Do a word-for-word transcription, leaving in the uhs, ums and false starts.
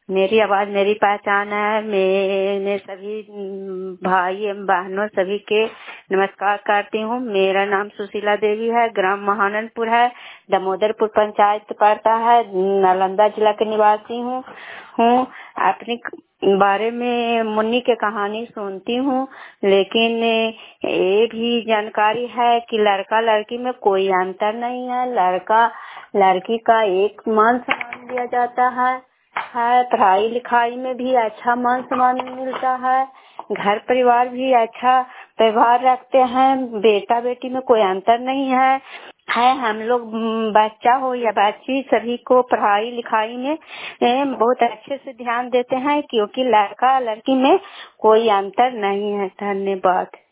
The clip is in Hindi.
मेरी आवाज मेरी पहचान है। मैंने सभी अम, भाई एवं बहनों सभी के नमस्कार करती हूँ। मेरा नाम सुशीला देवी है, ग्राम महानंदपुर है, दामोदरपुर पंचायत पड़ता है, नालंदा जिला के निवासी हूँ हूँ अपने बारे में मुन्नी के कहानी सुनती हूँ, लेकिन ये भी जानकारी है कि लड़का लड़की में कोई अंतर नहीं है। लड़का लड़की का एक मान सम्मान दिया जाता है है पढ़ाई लिखाई में भी अच्छा मान सम्मान मिलता है, घर परिवार भी अच्छा व्यवहार रखते हैं। बेटा बेटी में कोई अंतर नहीं है है हम लोग बच्चा हो या बच्ची सभी को पढ़ाई लिखाई में बहुत अच्छे से ध्यान देते हैं, क्योंकि लड़का लड़की में कोई अंतर नहीं है। धन्यवाद।